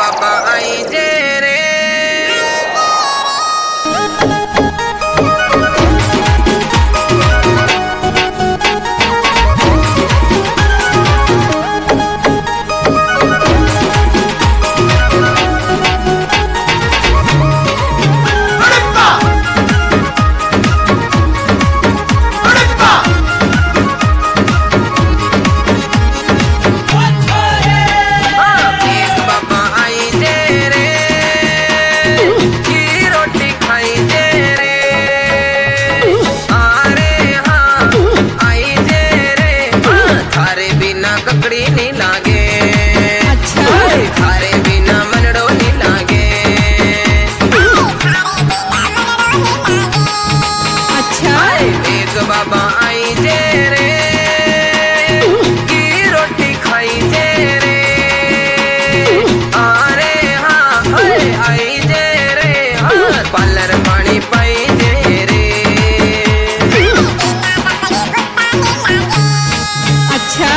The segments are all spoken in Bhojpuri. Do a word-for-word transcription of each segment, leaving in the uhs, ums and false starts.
बाबा आई जे रे ककड़ी नहीं लागे। अच्छा थारे बिना मनड़ो नहीं लागे। अच्छा एक बाबा आई जे रे की रोटी खाई जे रे अरे हाँ अरे आई जे रे हाँ पार्लर पानी पाई जे रे। अच्छा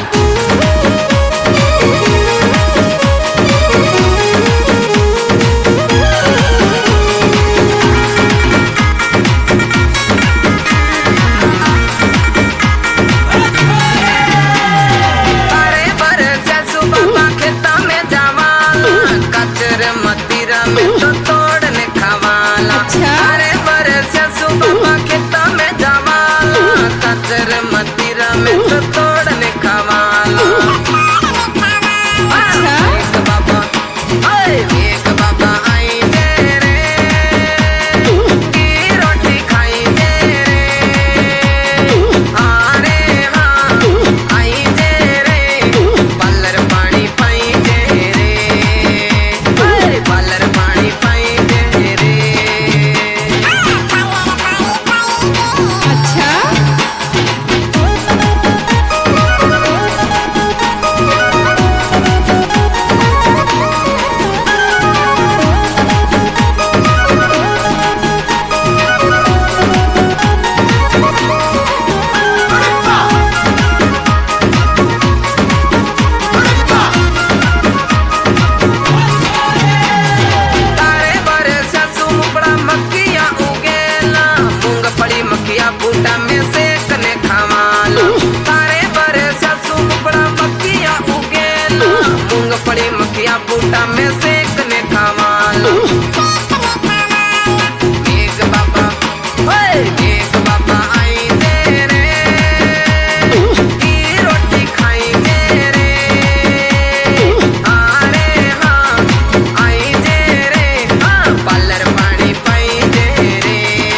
में तो तोड़ने खवाला। अरे बरस सुबह खेता में जवाला कचर मतीरा में तो तोड़ने खवाला। अच्छा एक बाबा एक बाबा आई जे रे की रोटी खाई जे रे अरे हाँ आई जे रे पार्लर पानी पाई जे रे पार्लर पानी पाई दे रे। अच्छा बूटा में सेकने खवाला। तारे बरस सुपड़ा मक्खिया उगेला मूंगफली मक्खिया बूटा में सेकने खवाला। एक बाबा एक बाबा आई जे रे की रोटी खाई जे रे अरे हाँ आई जे रे हाँ पार्लर पानी पाई जे रे।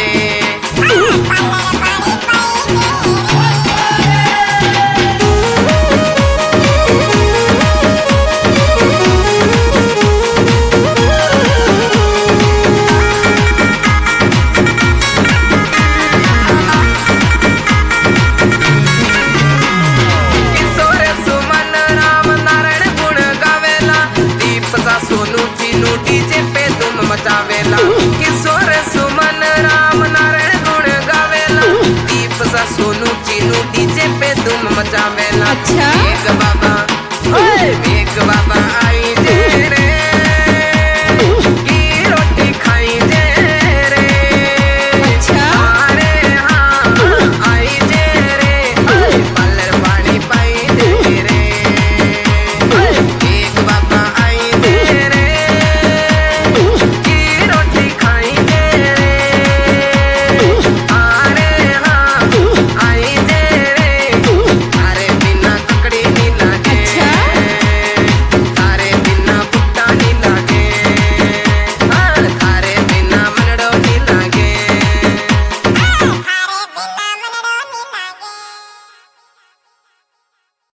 सोनू चीनू डीजे पे धूम मचावेला। किशोर सुमन राम नारायण गुण गावेला। दीप सा सोनू चीनू डीजे पे धूम मचावेला। अच्छा एक बाबा